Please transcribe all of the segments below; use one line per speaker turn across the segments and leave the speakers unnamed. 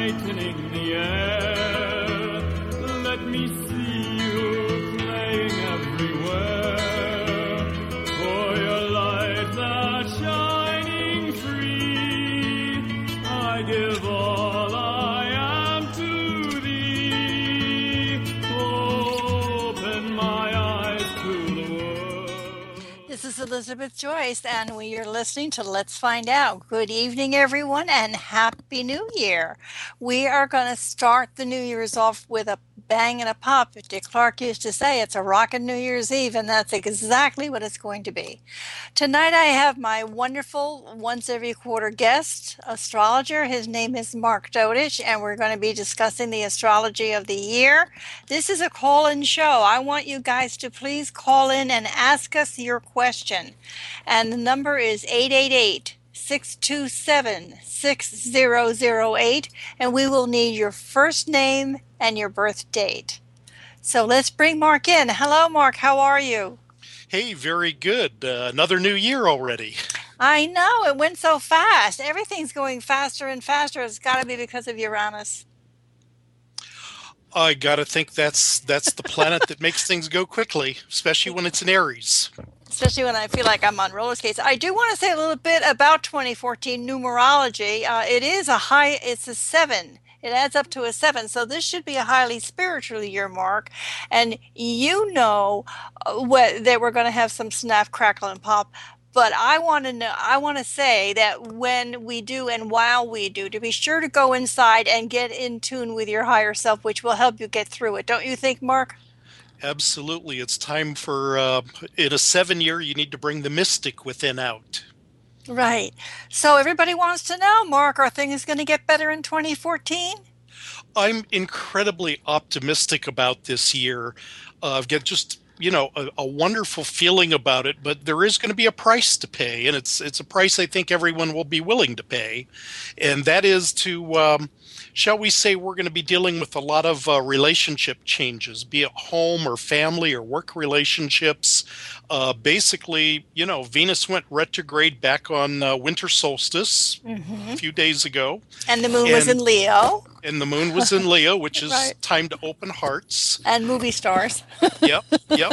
brightening the air. Let me see you playing everywhere, for your lights are shining free. I give all I am to thee. Open my eyes to the world.
This is Elizabeth Joyce, and we are listening to Let's Find Out. Good evening, everyone, and Happy New Year. We are going to start the New Year's off with a bang and a pop. Dick Clark used to say it's a rockin' New Year's Eve, and that's exactly what it's going to be. Tonight I have my wonderful once every quarter guest astrologer. His name is Mark Dodich, and we're going to be discussing the astrology of the year. This is a call-in show. I want you guys to please call in and ask us your question. And the number is 888-627-6008, and we will need your first name and your birth date. So let's bring Mark in. Hello, Mark. How are you?
Hey, very good. Another new year already.
I know. It went so fast. Everything's going faster and faster. It's got to be because of Uranus.
I got to think that's the planet that makes things go quickly, especially when it's in Aries.
Especially when I feel like I'm on roller skates. I do want to say a little bit about 2014 numerology. It's a 7. It adds up to a 7. So this should be a highly spiritual year, Mark. And you know that we're going to have some snap, crackle, and pop. But I want to say that when we do and while we do, to be sure to go inside and get in tune with your higher self, which will help you get through it. Don't you think, Mark?
Absolutely. It's time for, in a 7-year, you need to bring the mystic within out.
Right. So everybody wants to know, Mark, are things going to get better in 2014?
I'm incredibly optimistic about this year. I've got just, a wonderful feeling about it, but there is going to be a price to pay, and it's a price I think everyone will be willing to pay, and that is to, shall we say, we're going to be dealing with a lot of relationship changes, be it home or family or work relationships. Basically, Venus went retrograde back on winter solstice a few days ago.
And the moon was in Leo.
And the moon was in Leo, which is
right.
Time to open hearts.
And movie stars.
Yep.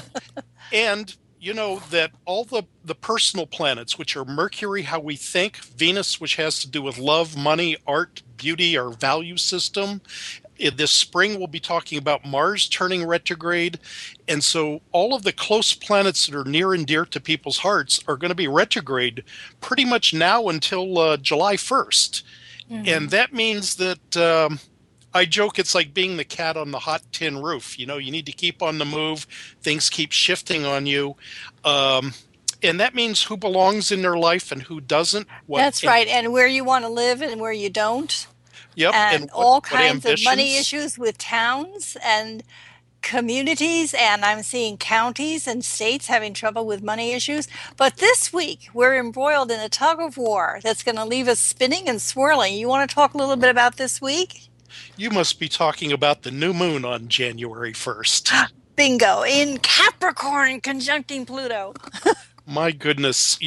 And that all the personal planets, which are Mercury, how we think, Venus, which has to do with love, money, art, beauty, our value system. This spring, we'll be talking about Mars turning retrograde. And so all of the close planets that are near and dear to people's hearts are going to be retrograde pretty much now until July 1st. And that means that I joke it's like being the cat on the hot tin roof. You need to keep on the move. Things keep shifting on you. And that means who belongs in their life and who doesn't.
That's right. And where you want to live and where you don't.
Yep.
And all kinds of money issues with towns and communities. And I'm seeing counties and states having trouble with money issues. But this week, we're embroiled in a tug of war that's going to leave us spinning and swirling. You want to talk a little bit about this week?
You must be talking about the new moon on January 1st.
Bingo. In Capricorn, conjuncting Pluto.
My goodness.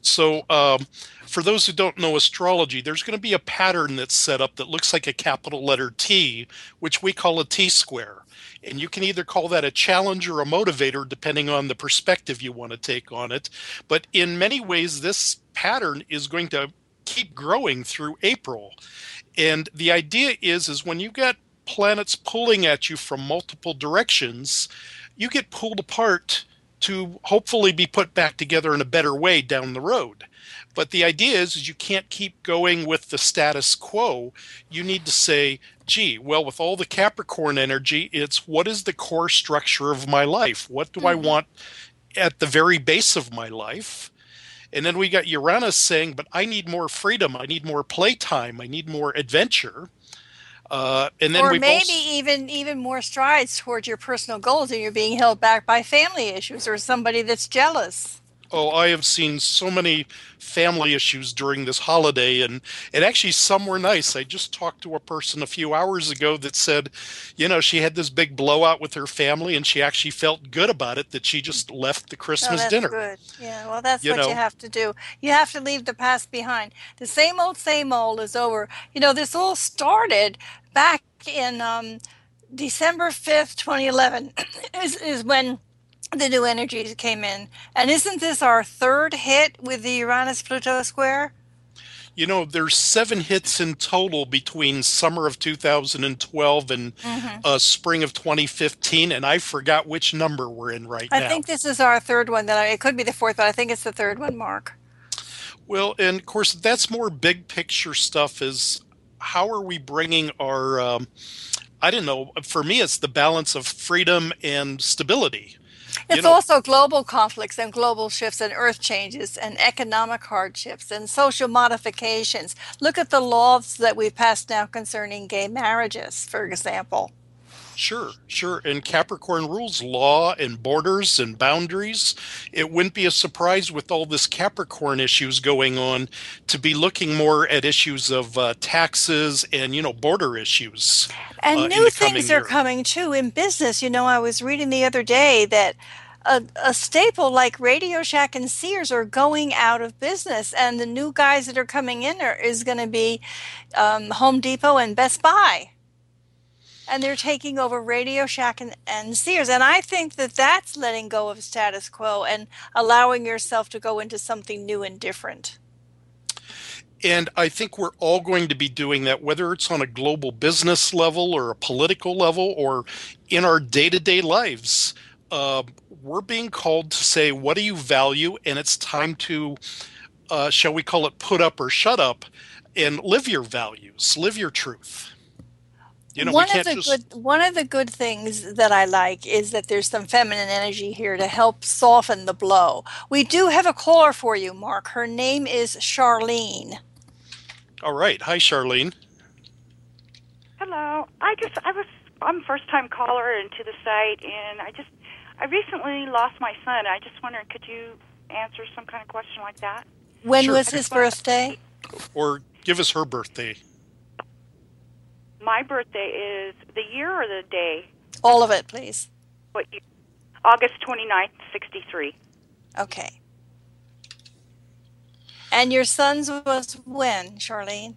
For those who don't know astrology, there's going to be a pattern that's set up that looks like a capital letter T, which we call a T-square. And you can either call that a challenge or a motivator, depending on the perspective you want to take on it. But in many ways, this pattern is going to keep growing through April. And the idea is when you get planets pulling at you from multiple directions, you get pulled apart to hopefully be put back together in a better way down the road. But the idea is you can't keep going with the status quo. You need to say, gee, well, with all the Capricorn energy, it's what is the core structure of my life? What do I want at the very base of my life? And then we got Uranus saying, but I need more freedom. I need more playtime. I need more adventure. And then
or maybe even more strides towards your personal goals, and you're being held back by family issues or somebody that's jealous.
Oh, I have seen so many family issues during this holiday, and actually some were nice. I just talked to a person a few hours ago that said, she had this big blowout with her family, and she actually felt good about it, that she just left the Christmas dinner.
Good. Yeah, well, that's what you have to do. You have to leave the past behind. The same old is over. This all started back in December 5th, 2011 is when the new energies came in. And isn't this our third hit with the Uranus-Pluto square?
You know, there's 7 hits in total between summer of 2012 and
Hmm.
spring of 2015, and I forgot which number we're in right
I
now.
think this is our third one. It could be the fourth, but I think it's the third one, Mark.
Well, and of course, that's more big picture stuff is how are we bringing our, I don't know, for me, it's the balance of freedom and stability. You
It's
know,
also global conflicts and global shifts and earth changes and economic hardships and social modifications. Look at the laws that we've passed now concerning gay marriages, for example.
sure, sure. And Capricorn rules law and borders and boundaries. It wouldn't be a surprise with all this Capricorn issues going on to be looking more at issues of taxes and, border issues
And
in
new
the coming
things are
year.
coming too in business. I was reading the other day that a staple like Radio Shack and Sears are going out of business, and the new guys that are coming in is going to be Home Depot and Best Buy. And they're taking over Radio Shack and Sears. And I think that that's letting go of status quo and allowing yourself to go into something new and different.
And I think we're all going to be doing that, whether it's on a global business level or a political level or in our day to day lives. Uh, we're being called to say, what do you value? And it's time to, shall we call it, put up or shut up and live your values, live your truth. We can't just.
One of the good things that I like is that there's some feminine energy here to help soften the blow. We do have a caller for you, Mark. Her name is Charlene.
All right. Hi, Charlene.
Hello. I'm a first time caller into the site, and I recently lost my son. I just wondered, could you answer some kind of question like that?
When
Sure.
was his birthday?
Or give us her birthday.
My birthday is the year or the day?
All of it, please.
August 29th, 63.
Okay. And your son's was when, Charlene?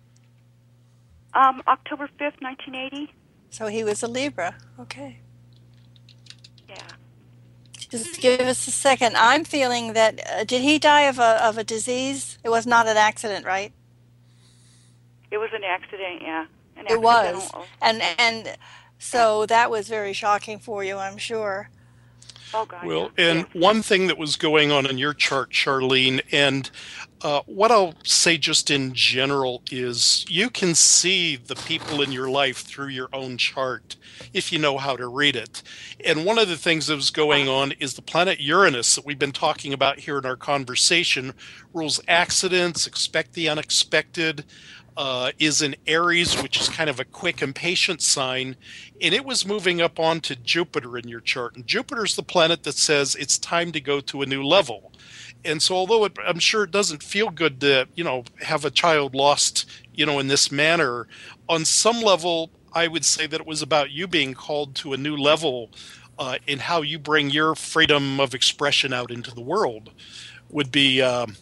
October 5th, 1980.
So he was a Libra. Okay.
Yeah.
Just give us a second. I'm feeling that, did he die of a disease? It was not an accident, right?
It was an accident, yeah.
It was. And so that was very shocking for you, I'm sure.
Oh, God.
Well,
yeah.
and one thing that was going on in your chart, Charlene, and what I'll say just in general is you can see the people in your life through your own chart if you know how to read it. And one of the things that was going on is the planet Uranus that we've been talking about here in our conversation rules accidents, expect the unexpected, is in Aries, which is kind of a quick, impatient sign. And it was moving up onto Jupiter in your chart. And Jupiter's the planet that says it's time to go to a new level. And so although I'm sure it doesn't feel good to, have a child lost, in this manner, on some level, I would say that it was about you being called to a new level in how you bring your freedom of expression out into the world would be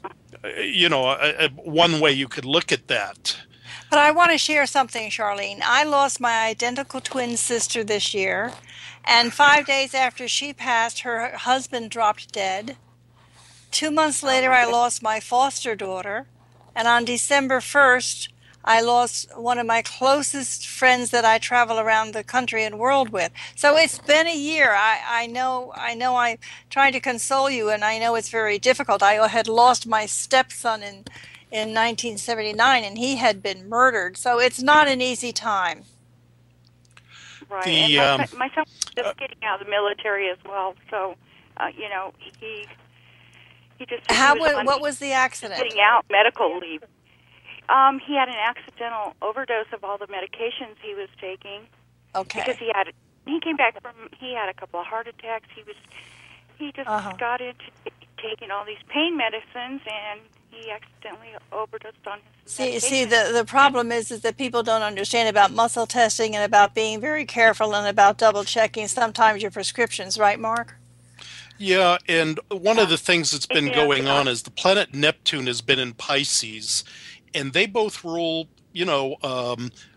one way you could look at that.
But I want to share something, Charlene. I lost my identical twin sister this year, and 5 days after she passed, her husband dropped dead. 2 months later, I lost my foster daughter, and on December 1st, I lost one of my closest friends that I travel around the country and world with. So it's been a year. I know I'm trying to console you, and I know it's very difficult. I had lost my stepson in 1979, and he had been murdered. So it's not an easy time.
Right. And my son was just getting out of the military as well. So, he just...
What was the accident?
Getting out medical leave. He had an accidental overdose of all the medications he was taking.
Okay.
Because he came back he had a couple of heart attacks. He just got into taking all these pain medicines, and he accidentally overdosed on his medication.
See, the problem is that people don't understand about muscle testing and about being very careful and about double checking sometimes your prescriptions, right, Mark?
Yeah, and one of the things that's been going on is the planet Neptune has been in Pisces, and they both rule,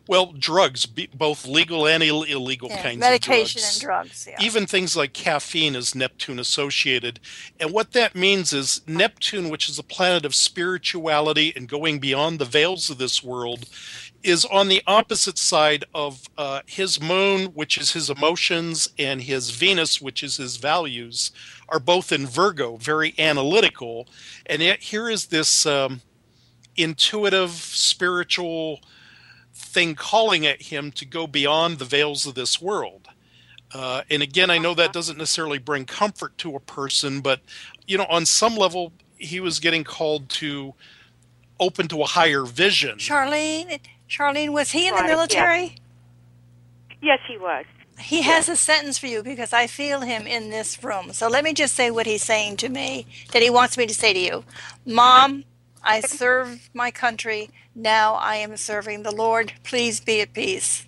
Well, drugs, both legal and illegal kinds
medication
of
and
drugs.
drugs. Yeah.
Even things like caffeine is Neptune associated. And what that means is Neptune, which is a planet of spirituality and going beyond the veils of this world, is on the opposite side of his moon, which is his emotions, and his Venus, which is his values, are both in Virgo, very analytical. And yet here is this intuitive, spiritual thing calling at him to go beyond the veils of this world. And again, I know that doesn't necessarily bring comfort to a person, but, on some level, he was getting called to open to a higher vision.
Charlene, was he in the military?
Yes, he was.
He has a sentence for you because I feel him in this room. So let me just say what he's saying to me, that he wants me to say to you. Mom, I served my country. Now I am serving the Lord. Please be at peace.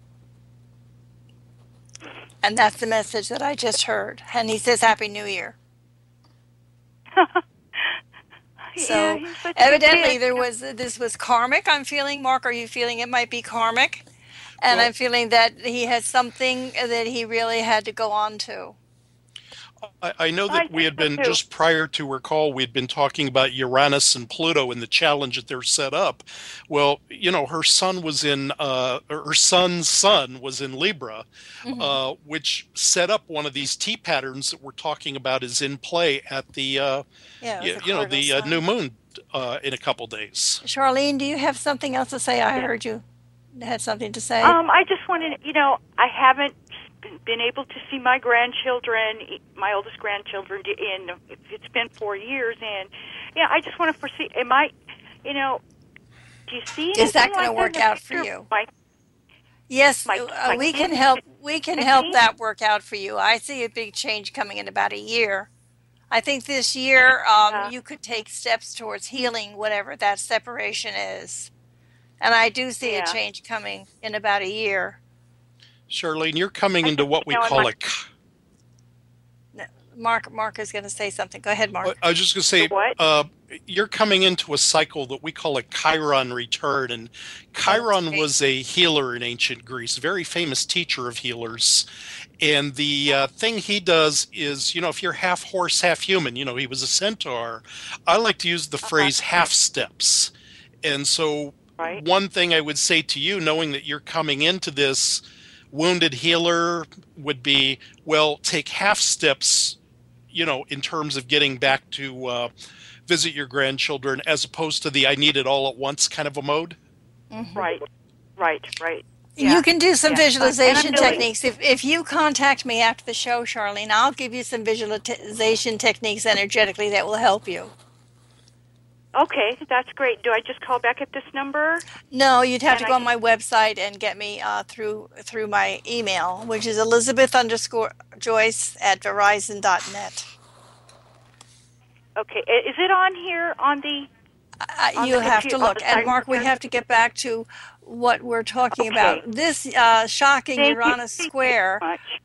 And that's the message that I just heard. And he says, Happy New Year. So evidently this was karmic, I'm feeling. Mark, are you feeling it might be karmic? And I'm feeling that he has something that he really had to go on to.
I know that we had been, just prior to her call, we'd been talking about Uranus and Pluto and the challenge that they're set up. Well, her son was in, her son's son was in Libra, which set up one of these T patterns that we're talking about is in play at the, the new moon in a couple days.
Charlene, do you have something else to say? I heard you had something to say.
I just wanted, I haven't been able to see my grandchildren, my oldest grandchildren, it's been 4 years, and I just want to foresee. Do you see?
Is that going to work out for you? Yes, we can help. We can help that work out for you. I see a big change coming in about a year. I think this year you could take steps towards healing whatever that separation is, and I do see a change coming in about a year.
Charlene, you're coming into what we call a...
Mark is going to say something. Go ahead, Mark.
I was just going to say, you're coming into a cycle that we call a Chiron return. And Chiron was a healer in ancient Greece, a very famous teacher of healers. And the thing he does is, if you're half horse, half human, he was a centaur. I like to use the phrase half steps. And so one thing I would say to you, knowing that you're coming into this wounded healer, would be, take half steps, in terms of getting back to visit your grandchildren, as opposed to the I need it all at once kind of a mode.
Mm-hmm. Right.
You can do some visualization techniques. If you contact me after the show, Charlene, I'll give you some visualization techniques energetically that will help you.
Okay, that's great. Do I just call back at this number?
No, you'd have to go on my website and get me through my email, which is Elizabeth_Joyce@verizon.net.
Okay, is it on here on the?
You have to look. And Mark, we have to get back to what we're talking about. This shocking Uranus square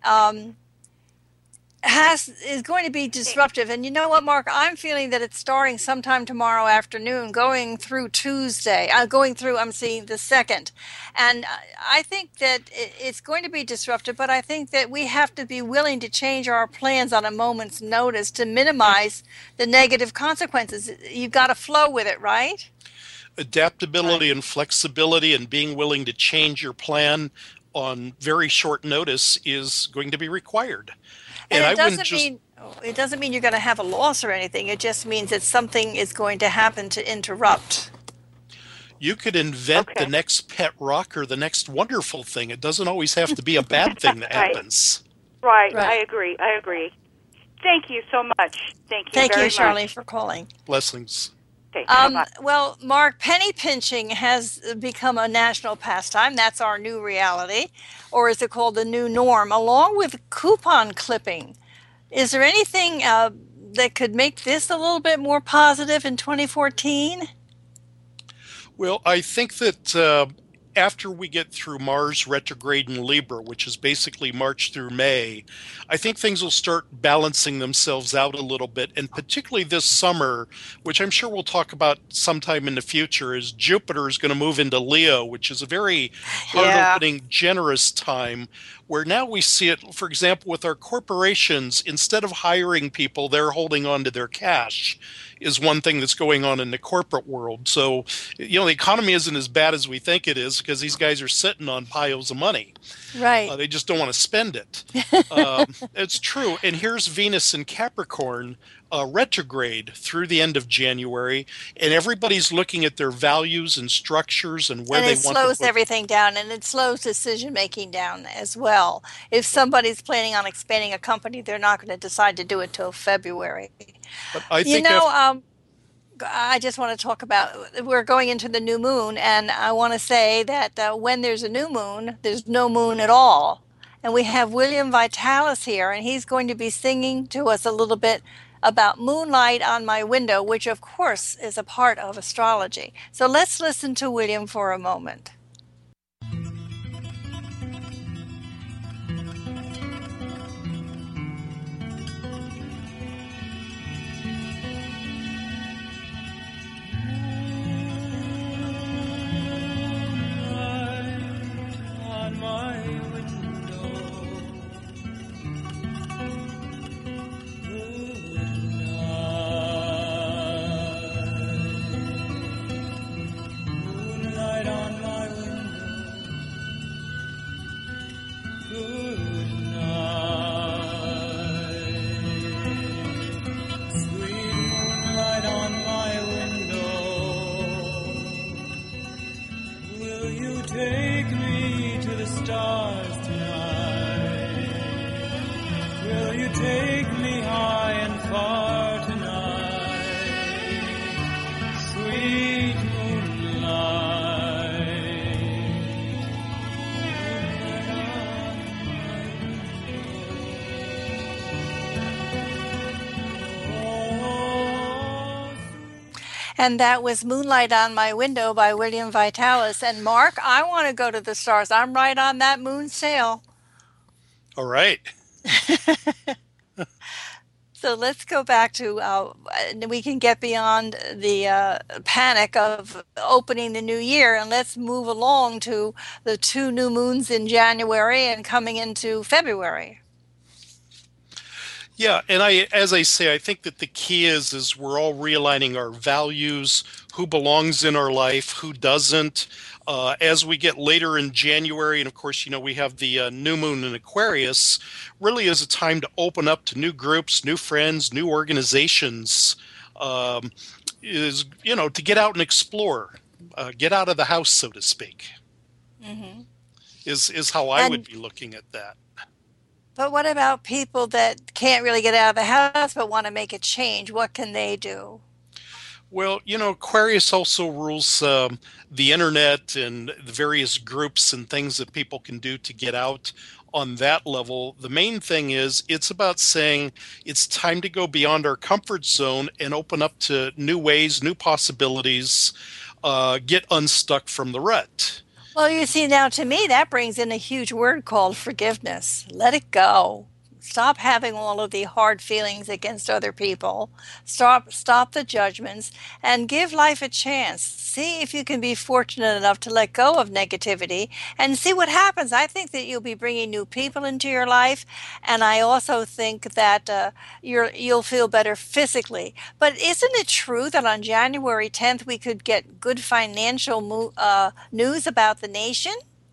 is going to be disruptive. And you know what, Mark? I'm feeling that it's starting sometime tomorrow afternoon, going through Tuesday. I'm seeing the 2nd. And I think that it's going to be disruptive, but I think that we have to be willing to change our plans on a moment's notice to minimize the negative consequences. You've got to flow with it, right?
Adaptability and flexibility and being willing to change your plan on very short notice is going to be required.
And it doesn't mean you're going to have a loss or anything. It just means that something is going to happen to interrupt.
You could invent the next pet rock or the next wonderful thing. It doesn't always have to be a bad thing that happens.
Right. I agree. Thank you so much. Thank you very much.
Charlene, for calling.
Blessings.
Okay,
well, Mark, penny pinching has become a national pastime. That's our new reality, or is it called the new norm, along with coupon clipping. Is there anything that could make this a little bit more positive in 2014?
Well, I think that after we get through Mars retrograde in Libra, which is basically March through May, I think things will start balancing themselves out a little bit. And particularly this summer, which I'm sure we'll talk about sometime in the future, is Jupiter is going to move into Leo, which is a very heart-opening, generous time, where now we see it, for example, with our corporations. Instead of hiring people, they're holding on to their cash, is one thing that's going on in the corporate world. So, the economy isn't as bad as we think it is, because these guys are sitting on piles of money.
Right.
They just don't want to spend it. It's true. And here's Venus in Capricorn retrograde through the end of January, and everybody's looking at their values and structures and where they want to put.
And it slows everything down, and it slows decision making down as well. If somebody's planning on expanding a company, they're not going to decide to do it till February.
But I think
I just want to talk about, we're going into the new moon, and I want to say that when there's a new moon, there's no moon at all. And we have William Vitalis here, and he's going to be singing to us a little bit about Moonlight on My Window, which of course is a part of astrology. So let's listen to William for a moment. And that was Moonlight on My Window by William Vitalis. And Mark, I want to go to the stars. I'm right on that moon sail.
All right.
So let's go back to, we can get beyond the panic of opening the new year, and let's move along to the 2 new moons in January and coming into February.
Yeah, and as I say, I think that the key is we're all realigning our values, who belongs in our life, who doesn't. As we get later in January, and of course, we have the new moon in Aquarius, really is a time to open up to new groups, new friends, new organizations, to get out and explore, get out of the house, so to speak, is how I would be looking at that.
But what about people that can't really get out of the house but want to make a change? What can they do?
Well, Aquarius also rules the internet and the various groups and things that people can do to get out on that level. The main thing is it's about saying it's time to go beyond our comfort zone and open up to new ways, new possibilities, get unstuck from the rut.
Well, you see, now to me, that brings in a huge word called forgiveness. Let it go. Stop having all of the hard feelings against other people. Stop the judgments and give life a chance. See if you can be fortunate enough to let go of negativity and see what happens. I think that you'll be bringing new people into your life, and I also think that you'll feel better physically. But isn't it true that on January 10th we could get good financial news about the nation?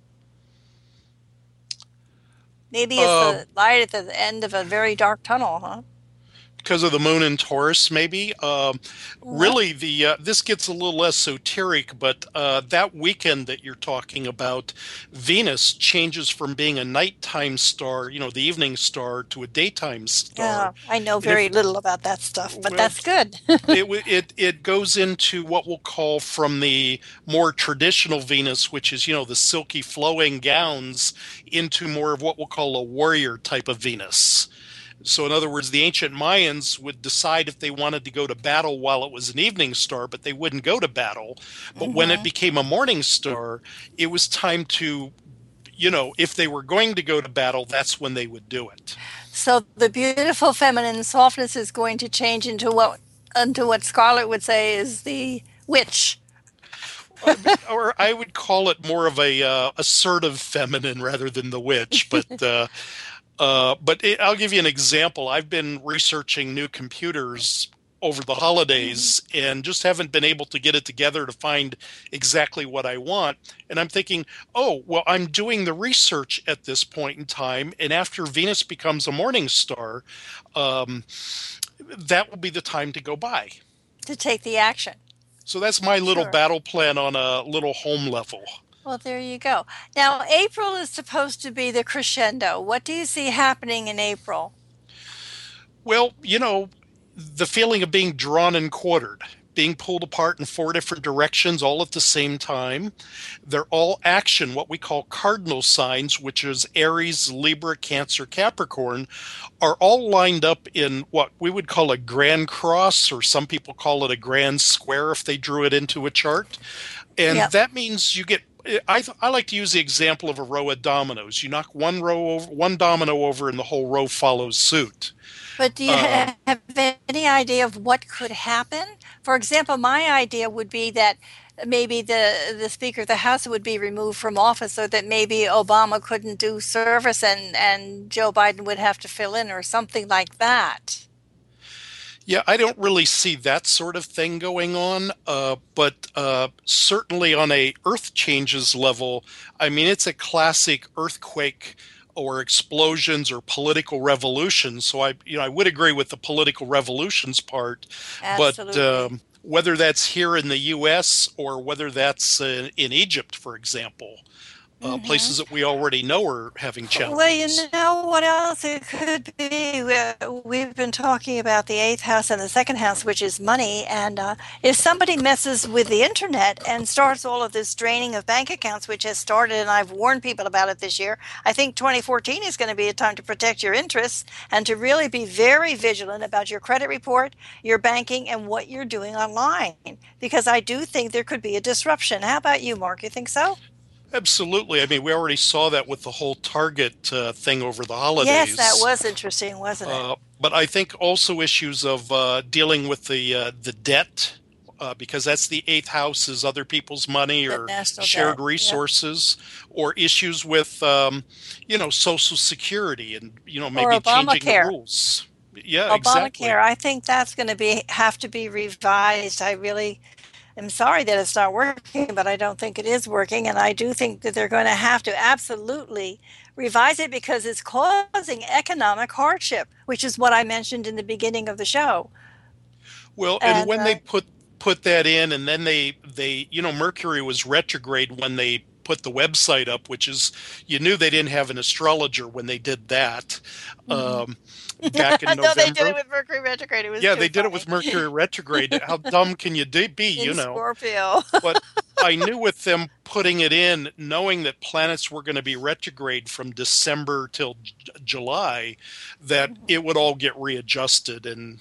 Maybe it's the light at the end of a very dark tunnel, huh?
Because of the moon in Taurus, maybe. Really, this gets a little esoteric, but that weekend that you're talking about, Venus changes from being a nighttime star, the evening star, to a daytime star.
Yeah, I know very little about that stuff, but that's good.
it goes into what we'll call from the more traditional Venus, which is, the silky flowing gowns, into more of what we'll call a warrior type of Venus. So, in other words, the ancient Mayans would decide if they wanted to go to battle while it was an evening star, but they wouldn't go to battle. But when it became a morning star, it was time to, if they were going to go to battle, that's when they would do it.
So the beautiful feminine softness is going to change into what Scarlett would say is the witch.
Or I would call it more of a assertive feminine rather than the witch. But I'll give you an example. I've been researching new computers over the holidays and just haven't been able to get it together to find exactly what I want. And I'm thinking, oh, well, I'm doing the research at this point in time. And after Venus becomes a morning star, that will be the time to go buy.
To take the action.
So that's my little battle plan on a little home level.
Well, there you go. Now, April is supposed to be the crescendo. What do you see happening in April?
Well, the feeling of being drawn and quartered, being pulled apart in 4 different directions all at the same time. They're all action, what we call cardinal signs, which is Aries, Libra, Cancer, Capricorn, are all lined up in what we would call a grand cross, or some people call it a grand square if they drew it into a chart. And that means you get, I like to use the example of a row of dominoes. You knock one domino over and the whole row follows suit.
But do you have any idea of what could happen? For example, my idea would be that maybe the Speaker of the House would be removed from office, so that maybe Obama couldn't do service and Joe Biden would have to fill in or something like that.
Yeah, I don't really see that sort of thing going on, but certainly on a earth changes level, I mean, it's a classic earthquake or explosions or political revolutions. So I would agree with the political revolutions part.
Absolutely.
But whether that's here in the U.S. or whether that's in Egypt, for example, places that we already know are having challenges.
Well, you know what else it could be? We've been talking about the 8th house and the 2nd house, which is money. And if somebody messes with the internet and starts all of this draining of bank accounts, which has started, and I've warned people about it this year, I think 2014 is going to be a time to protect your interests and to really be very vigilant about your credit report, your banking, and what you're doing online. Because I do think there could be a disruption. How about you, Mark? You think so?
Absolutely. I mean, we already saw that with the whole Target thing over the holidays.
Yes, that was interesting, wasn't it?
But I think also issues of dealing with the debt, because that's the 8th house is other people's money or shared resources, or issues with, Social Security and, maybe changing the rules. Yeah,
Obamacare,
exactly.
I think that's going to have to be revised. I'm sorry that it's not working, but I don't think it is working. And I do think that they're going to have to absolutely revise it because it's causing economic hardship, which is what I mentioned in the beginning of the show.
Well, and when they put that in, and then they Mercury was retrograde when they put the website up, which is, you knew they didn't have an astrologer when they did that. Back in November.
No, they did it with Mercury retrograde.
They did it with Mercury retrograde. How dumb can you be,
in Scorpio.
But I knew with them putting it in, knowing that planets were going to be retrograde from December till July, that it would all get readjusted. And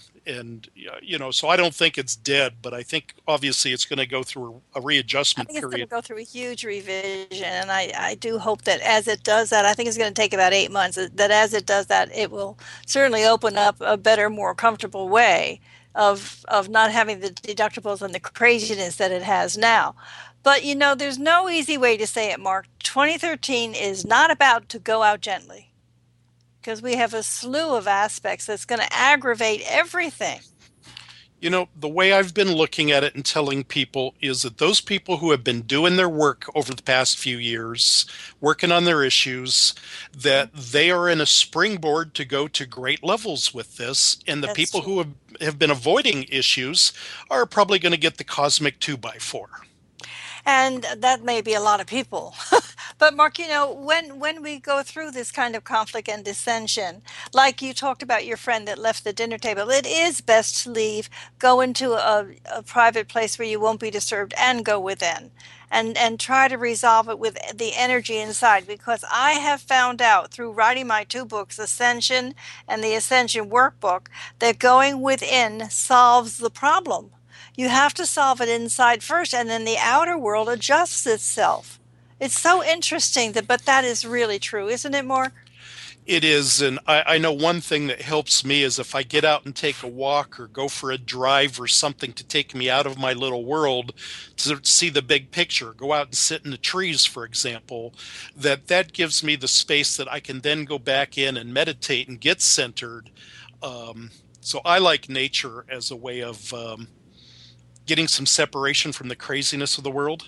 so I don't think it's dead, but I think obviously it's going to go through a readjustment period.
It's going to go through a huge revision, and I do hope that as it does that, I think it's going to take about 8 months, that as it does that, it will certainly open up a better, more comfortable way of not having the deductibles and the craziness that it has now. But, there's no easy way to say it, Mark. 2013 is not about to go out gently, because we have a slew of aspects that's going to aggravate everything.
The way I've been looking at it and telling people is that those people who have been doing their work over the past few years, working on their issues, that they are in a springboard to go to great levels with this. And the people who have been avoiding issues are probably going to get the cosmic 2x4.
And that may be a lot of people. But Mark, when we go through this kind of conflict and dissension, like you talked about your friend that left the dinner table, it is best to leave, go into a private place where you won't be disturbed, and go within. And try to resolve it with the energy inside, because I have found out through writing my two books, Ascension and the Ascension Workbook, that going within solves the problem. You have to solve it inside first, and then the outer world adjusts itself. It's so interesting, but that is really true, isn't it, Mark?
It is, and I know one thing that helps me is if I get out and take a walk or go for a drive or something to take me out of my little world to see the big picture, go out and sit in the trees, for example, that gives me the space that I can then go back in and meditate and get centered. So I like nature as a way of getting some separation from the craziness of the world.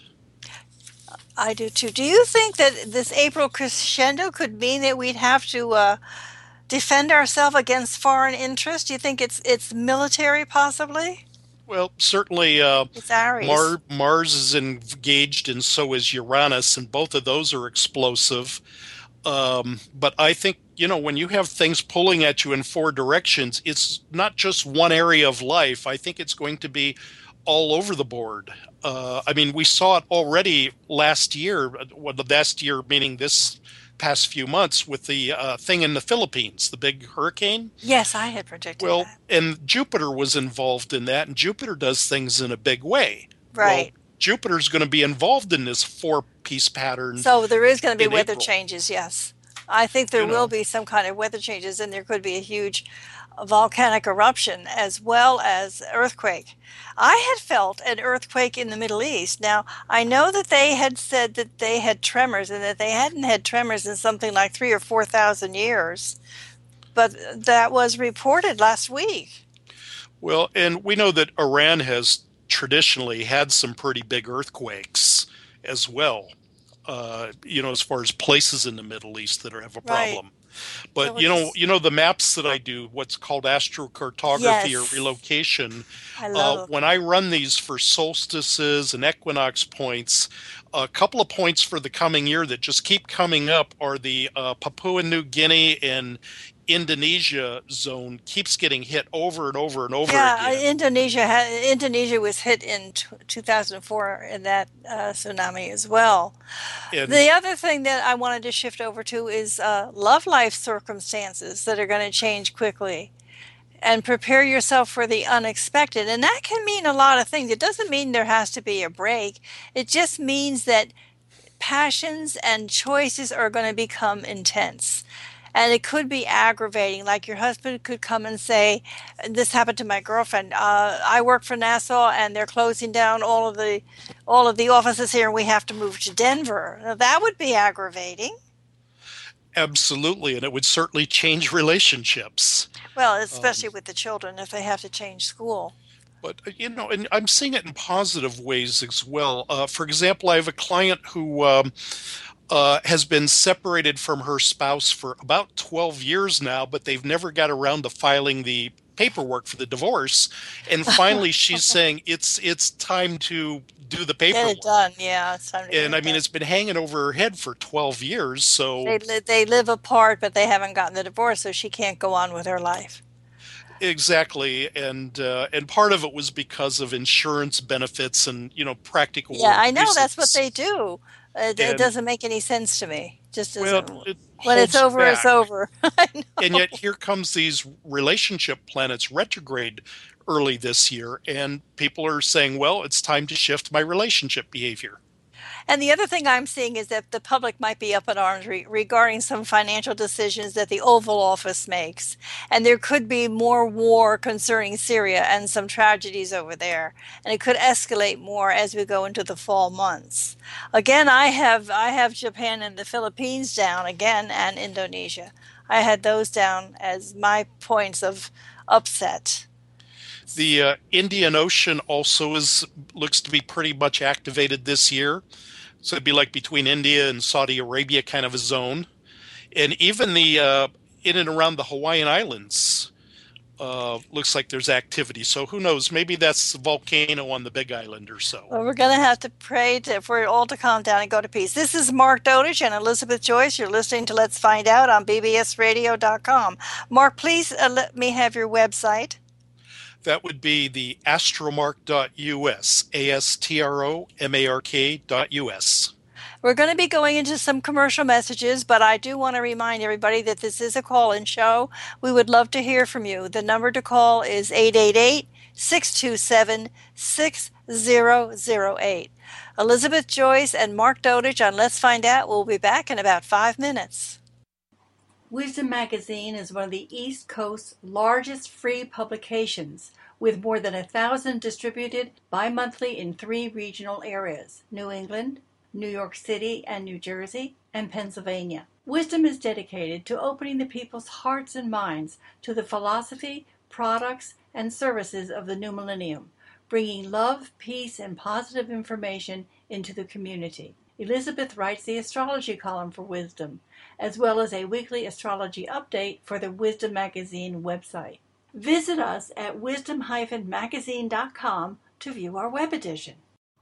I do too. Do you think that this April crescendo could mean that we'd have to defend ourselves against foreign interest? Do you think it's military, possibly?
Well, certainly
It's Aries.
Mars is engaged, and so is Uranus, and both of those are explosive. But I think, when you have things pulling at you in four directions, it's not just one area of life. I think it's going to be all over the board. I mean, we saw it already last year, meaning this past few months, with the thing in the Philippines, the big hurricane.
Yes, I had predicted
Well,
that.
and Jupiter was involved in that, and Jupiter does things in a big way.
Right.
Well, Jupiter's going to be involved in this four-piece pattern.
So there is going to be weather
April.
changes, yes. I think there will be some kind of weather changes, and there could be a huge volcanic eruption as well as earthquake. I had felt an earthquake in the Middle East. Now, I know that they had said that they had tremors and that they hadn't had tremors in something like 3,000 or 4,000 years, but that was reported last week.
Well, and we know that Iran has traditionally had some pretty big earthquakes as well, as far as places in the Middle East that have a problem. Right. But the maps that I do, what's called astrocartography or relocation, when I run these for solstices and equinox points, a couple of points for the coming year that just keep coming up are the Papua New Guinea and Indonesia zone keeps getting hit over and over and over again.
Indonesia was hit in 2004 in that tsunami as well. And the other thing that I wanted to shift over to is love life circumstances that are going to change quickly. And prepare yourself for the unexpected. And that can mean a lot of things. It doesn't mean there has to be a break. It just means that passions and choices are going to become intense. And it could be aggravating, like your husband could come and say, this happened to my girlfriend. I work for NASA and they're closing down all of the offices here and we have to move to Denver. Now, that would be aggravating.
Absolutely. And it would certainly change relationships.
Well, especially with the children if they have to change school.
But, and I'm seeing it in positive ways as well. For example, I have a client who has been separated from her spouse for about 12 years now, but they've never got around to filing the paperwork for the divorce. And finally, she's saying it's time to do the paperwork.
Get it done, yeah. It's time to
and I mean, it's been hanging over her head for 12 years. So
they live apart, but they haven't gotten the divorce, so she can't go on with her life.
Exactly, and part of it was because of insurance benefits and practical.
Yeah, I know reasons. That's what they do. It doesn't make any sense to me. Just doesn't. Well, when it's over, back. It's over. I know.
And yet here comes these relationship planets retrograde early this year, and people are saying, well, it's time to shift my relationship behavior.
And the other thing I'm seeing is that the public might be up in arms regarding some financial decisions that the Oval Office makes. And there could be more war concerning Syria and some tragedies over there. And it could escalate more as we go into the fall months. Again, I have Japan and the Philippines down again, and Indonesia. I had those down as my points of upset.
The Indian Ocean also looks to be pretty much activated this year. So it'd be like between India and Saudi Arabia kind of a zone. And even the in and around the Hawaiian Islands, looks like there's activity. So who knows? Maybe that's the volcano on the Big Island or so.
Well, we're going to have to pray for it all to calm down and go to peace. This is Mark Dodich and Elizabeth Joyce. You're listening to Let's Find Out on bbsradio.com. Mark, please let me have your website.
That would be the astromark.us, astromark.us.
We're going to be going into some commercial messages, but I do want to remind everybody that this is a call-in show. We would love to hear from you. The number to call is 888-627-6008. Elizabeth Joyce and Mark Dodich on Let's Find Out. We'll be back in about 5 minutes. Wisdom Magazine is one of the East Coast's largest free publications, with more than 1,000 distributed bi-monthly in 3 regional areas: New England, New York City and New Jersey, and Pennsylvania. Wisdom is dedicated to opening the people's hearts and minds to the philosophy, products, and services of the new millennium, bringing love, peace, and positive information into the community. Elizabeth writes the astrology column for Wisdom, as well as a weekly astrology update for the Wisdom Magazine website. Visit us at wisdom-magazine.com to view our web edition.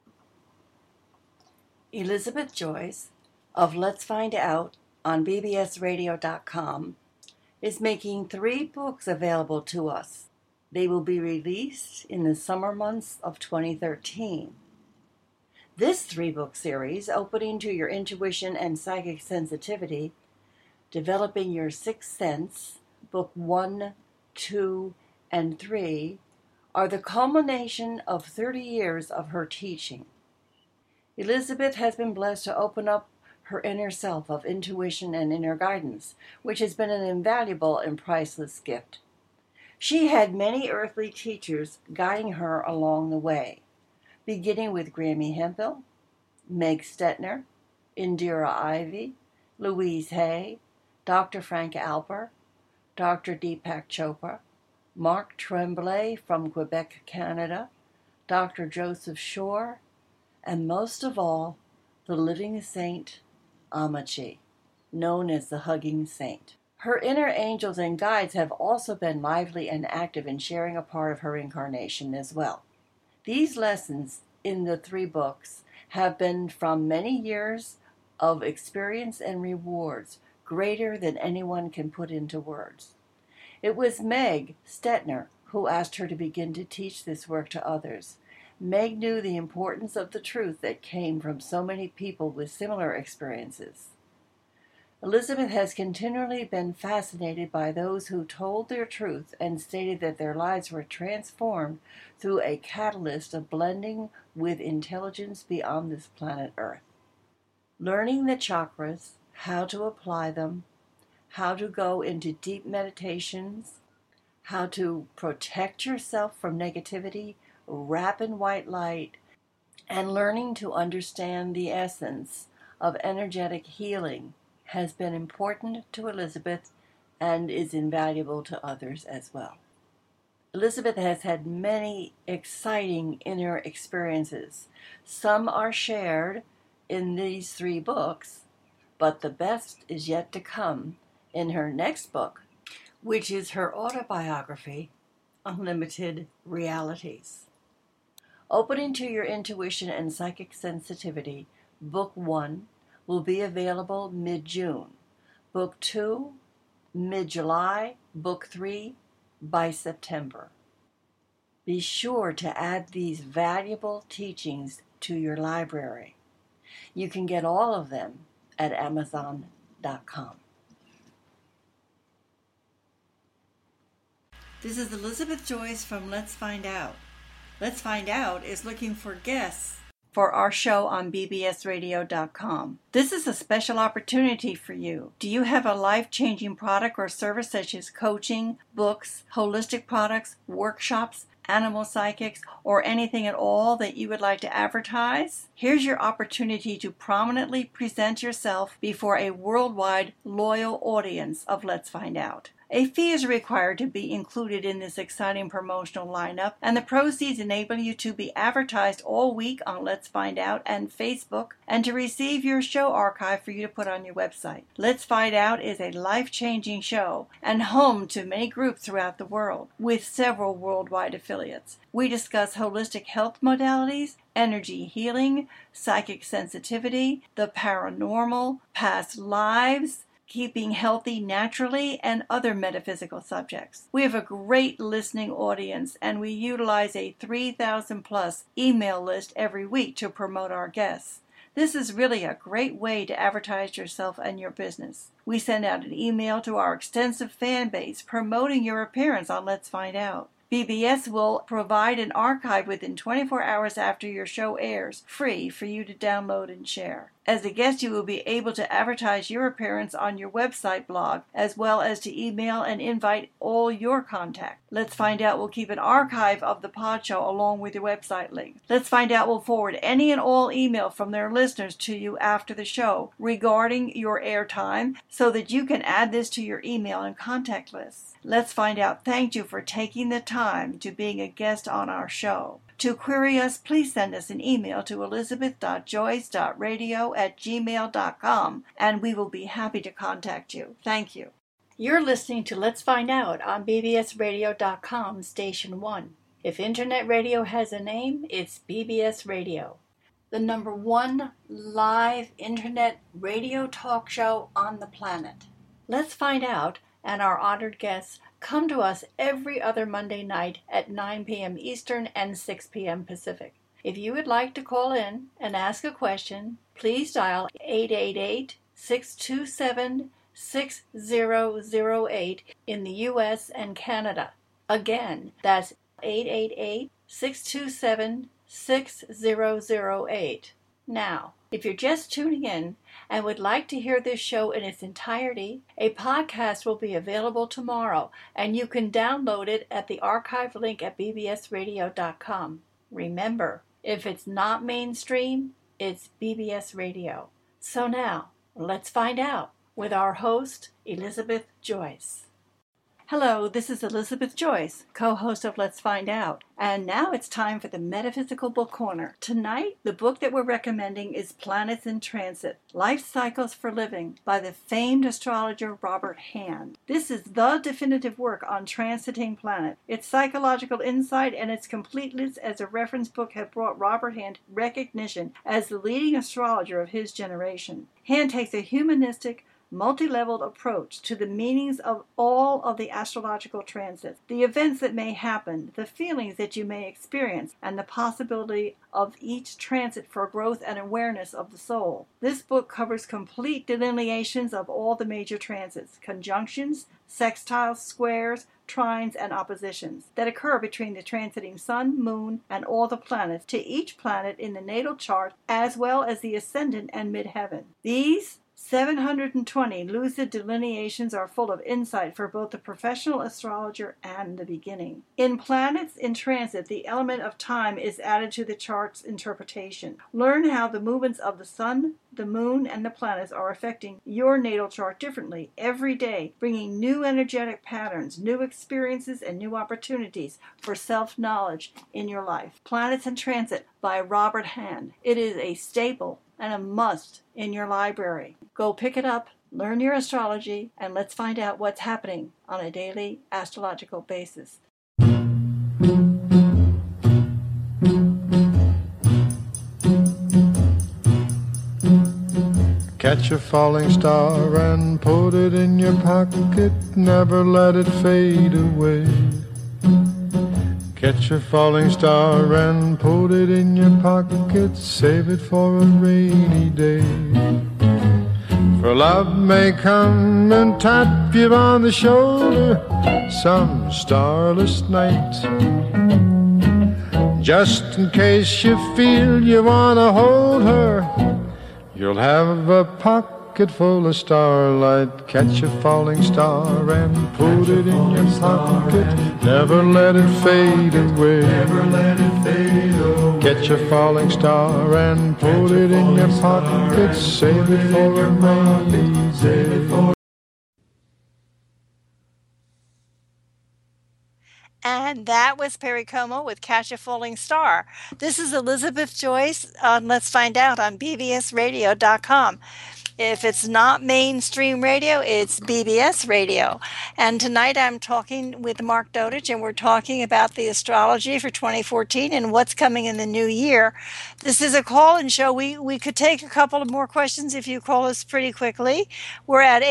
Elizabeth Joyce of Let's Find Out on bbsradio.com is making 3 books available to us. They will be released in the summer months of 2013. This 3-book series, Opening to Your Intuition and Psychic Sensitivity, Developing Your Sixth Sense, Book 1, 2, and 3, are the culmination of 30 years of her teaching. Elizabeth has been blessed to open up her inner self of intuition and inner guidance, which has been an invaluable and priceless gift. She had many earthly teachers guiding her along the way, beginning with Grammy Hemphill, Meg Stetner, Indira Ivy, Louise Hay, Dr. Frank Alper, Dr. Deepak Chopra, Mark Tremblay from Quebec, Canada, Dr. Joseph Shore, and most of all, the living saint, Ammachi, known as the Hugging Saint. Her inner angels and guides have also been lively and active in sharing a part of her incarnation as well. These lessons in the 3 books have been from many years of experience and rewards greater than anyone can put into words. It was Meg Stetner who asked her to begin to teach this work to others. Meg knew the importance of the truth that came from so many people with similar experiences. Elizabeth has continually been fascinated by those who told their truth and stated that their lives were transformed through a catalyst of blending with intelligence beyond this planet Earth. Learning the chakras, how to apply them, how to go into deep meditations, how to protect yourself from negativity, wrap in white light, and learning to understand the essence of energetic healing has been important to Elizabeth and is invaluable to others as well. Elizabeth has had many exciting inner experiences. Some are shared in these 3 books, but the best is yet to come in her next book, which is her autobiography, Unlimited Realities. Opening to Your Intuition and Psychic Sensitivity, Book 1, will be available mid-June. Book 2, mid-July. Book 3, by September. Be sure to add these valuable teachings to your library. You can get all of them at Amazon.com. This is Elizabeth Joyce from Let's Find Out. Let's Find Out is looking for guests for our show on bbsradio.com. This is a special opportunity for you. Do you have a life-changing product or service such as coaching, books, holistic products, workshops, animal psychics, or anything at all that you would like to advertise? Here's your opportunity to prominently present yourself before a worldwide loyal audience of Let's Find Out.
A fee is required to be included in this exciting promotional lineup, and the proceeds enable you to be advertised all week on Let's Find Out and Facebook, and to receive your show archive for you to put on your website. Let's Find Out is a life-changing show and home to many groups throughout the world, with several worldwide affiliates. We discuss holistic health modalities, energy healing, psychic sensitivity, the paranormal, past lives, keeping healthy naturally, and other metaphysical subjects. We have a great listening audience, and we utilize a 3,000 plus email list every week to promote our guests. This is really a great way to advertise yourself and your business. We send out an email to our extensive fan base promoting your appearance on Let's Find Out. BBS will provide an archive within 24 hours after your show airs, free for you to download and share. As a guest, you will be able to advertise your appearance on your website blog, as well as to email and invite all your contacts. Let's Find Out will keep an archive of the pod show along with your website link. Let's Find Out will forward any and all email from their listeners to you after the show regarding your airtime, so that you can add this to your email and contact lists. Let's Find Out thank you for taking the time to being a guest on our show. To query us, please send us an email to elizabeth.joyce.radio@gmail.com, and we will be happy to contact you. Thank you. You're listening to Let's Find Out on bbsradio.com, Station 1. If Internet radio has a name, it's BBS Radio, the #1 live Internet radio talk show on the planet. Let's Find Out and our honored guests come to us every other Monday night at 9 p.m. Eastern and 6 p.m. Pacific. If you would like to call in and ask a question, please dial 888-627-6008 in the U.S. and Canada. Again, that's 888-627-6008. Now, if you're just tuning in and would like to hear this show in its entirety, a podcast will be available tomorrow, and you can download it at the archive link at bbsradio.com. Remember, if it's not mainstream, it's BBS Radio. So now, let's find out with our host, Elizabeth Joyce. Hello, this is Elizabeth Joyce, co-host of Let's Find Out, and now it's time for the Metaphysical Book Corner. Tonight, the book that we're recommending is Planets in Transit, Life Cycles for Living by the famed astrologer Robert Hand. This is the definitive work on transiting planets. Its psychological insight and its completeness as a reference book have brought Robert Hand recognition as the leading astrologer of his generation. Hand takes a humanistic, multi-leveled approach to the meanings of all of the astrological transits, the events that may happen, the feelings that you may experience, and the possibility of each transit for growth and awareness of the soul. This book covers complete delineations of all the major transits, conjunctions, sextiles, squares, trines, and oppositions that occur between the transiting sun, moon, and all the planets to each planet in the natal chart, as well as the ascendant and midheaven. These 720 lucid delineations are full of insight for both the professional astrologer and the beginning. In Planets in Transit, the element of time is added to the chart's interpretation. Learn how the movements of the sun, the moon, and the planets are affecting your natal chart differently every day, bringing new energetic patterns, new experiences, and new opportunities for self-knowledge in your life. Planets in Transit by Robert Hand. It is a staple and a must in your library. Go pick it up, learn your astrology, and let's find out what's happening on a daily astrological basis.
Catch a falling star and put it in your pocket, never let it fade away. Catch a falling star and put it in your pocket, save it for a rainy day. For love may come and tap you on the shoulder some starless night, just in case you feel you want to hold her. You'll have a pocket full of starlight. Catch a falling star and put it in your pocket, never let it fade away. Catch a falling star and put it in your pocket, save it for a rainy day.
And that was Perry Como with Catch a Falling Star. This is Elizabeth Joyce on Let's Find Out on bbsradio.com. If it's not mainstream radio, it's BBS radio. And tonight I'm talking with Mark Dodich, and we're talking about the astrology for 2014 and what's coming in the new year. This is a call-in show. We could take a couple of more questions if you call us pretty quickly. We're at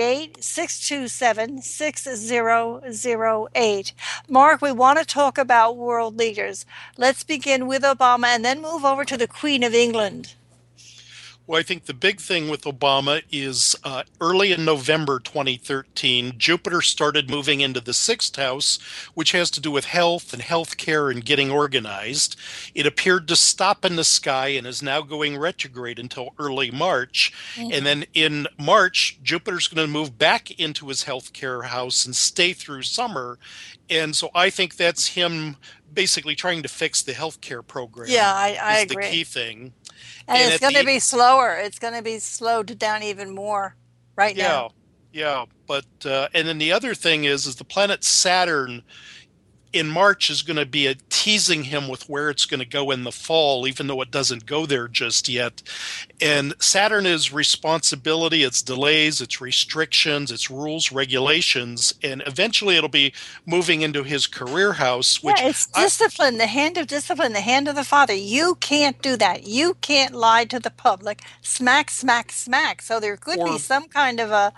888-627-6008. Mark, we want to talk about world leaders. Let's begin with Obama and then move over to the Queen of England.
Well, I think the big thing with Obama is early in November 2013, Jupiter started moving into the sixth house, which has to do with health and healthcare and getting organized. It appeared to stop in the sky and is now going retrograde until early March. Mm-hmm. And then in March, Jupiter's going to move back into his healthcare house and stay through summer. And so I think that's him basically trying to fix the healthcare program.
Yeah, I agree.
The key thing.
And it's going to be slower. It's going to be slowed down even more now.
Yeah. But and then the other thing is the planet Saturn in March is going to be teasing him with where it's going to go in the fall, even though it doesn't go there just yet. And Saturn is responsibility, it's delays, it's restrictions, it's rules, regulations, and eventually it'll be moving into his career house. Which
it's discipline, the hand of discipline, the hand of the father. You can't do that. You can't lie to the public. Smack, smack, smack. So there could be some kind of a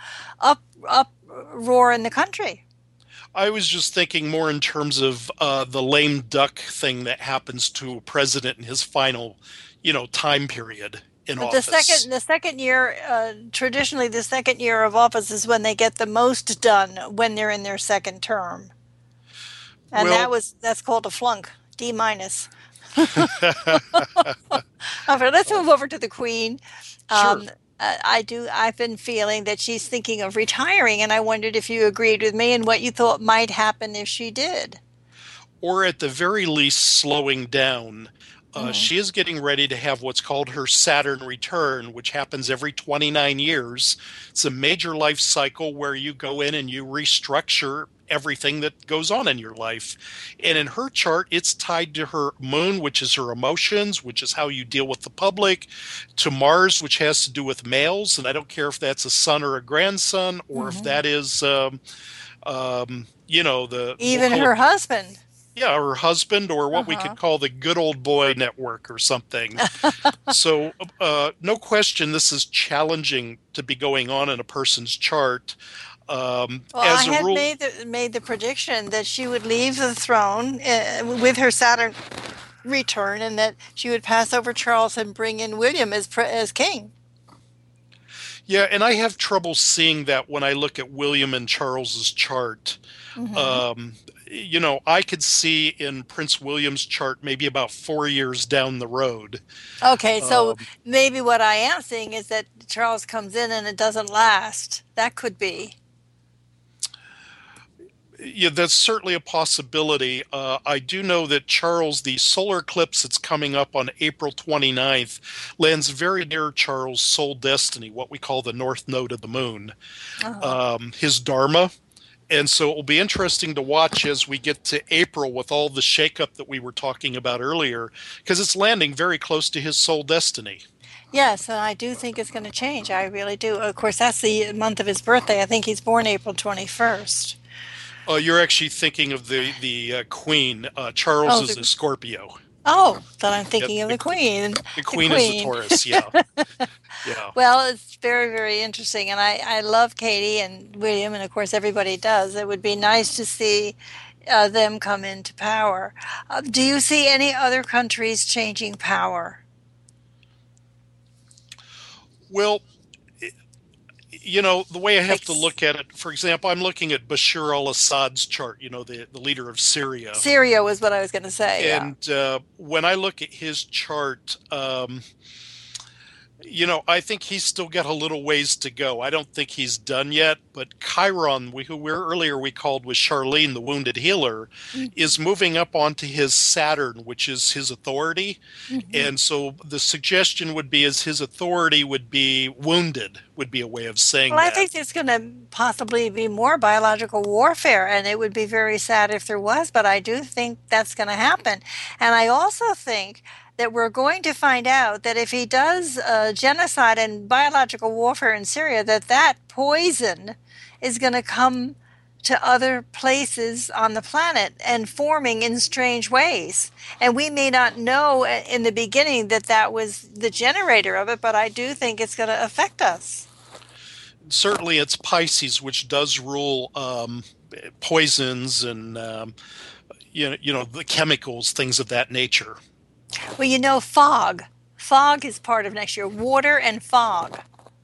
uproar in the country.
I was just thinking more in terms of the lame duck thing that happens to a president in his final, time period in office.
The second year, traditionally, the second year of office is when they get the most done when they're in their second term, and that's called a flunk, D-. Okay, let's move over to the Queen.
Sure.
I've been feeling that she's thinking of retiring, and I wondered if you agreed with me and what you thought might happen if she did.
Or at the very least, slowing down. She is getting ready to have what's called her Saturn return, which happens every 29 years. It's a major life cycle where you go in and you restructure everything that goes on in your life. And in her chart, it's tied to her moon, which is her emotions, which is how you deal with the public, to Mars, which has to do with males. And I don't care if that's a son or a grandson, or if that is, her
husband.
Yeah, her husband, or what we could call the good old boy network or something. So no question, this is challenging to be going on in a person's chart.
I had made the prediction that she would leave the throne with her Saturn return, and that she would pass over Charles and bring in William as king.
Yeah, and I have trouble seeing that when I look at William and Charles's chart. I could see in Prince William's chart maybe about 4 years down the road.
Okay, so maybe what I am seeing is that Charles comes in and it doesn't last. That could be.
Yeah, that's certainly a possibility. I do know that Charles, the solar eclipse that's coming up on April 29th, lands very near Charles' soul destiny, what we call the north node of the moon, his dharma. And so it will be interesting to watch as we get to April with all the shakeup that we were talking about earlier, because it's landing very close to his soul destiny.
Yes, and I do think it's going to change. I really do. Of course, that's the month of his birthday. I think he's born April 21st.
You're actually thinking of the Queen. Charles is a Scorpio.
Oh, then I'm thinking of the Queen.
The Queen is a Taurus, yeah. Yeah.
Well, it's very, very interesting. And I love Katie and William, and of course everybody does. It would be nice to see them come into power. Do you see any other countries changing power?
Well, the way I have to look at it, for example, I'm looking at Bashar al-Assad's chart, the leader of Syria.
Syria was what I was going to say.
And when I look at his chart, I think he's still got a little ways to go. I don't think he's done yet, but Chiron, who we called was Charlene, the wounded healer, is moving up onto his Saturn, which is his authority. And so the suggestion would be is his authority would be wounded, would be a way of saying
Well, I
that.
think there's going to possibly be more biological warfare, and it would be very sad if there was, but I do think that's going to happen. And I also think that we're going to find out that if he does genocide and biological warfare in Syria, that poison is going to come to other places on the planet and forming in strange ways. And we may not know in the beginning that was the generator of it, but I do think it's going to affect us.
Certainly it's Pisces, which does rule poisons and the chemicals, things of that nature.
Well, fog. Fog is part of next year. Water and fog.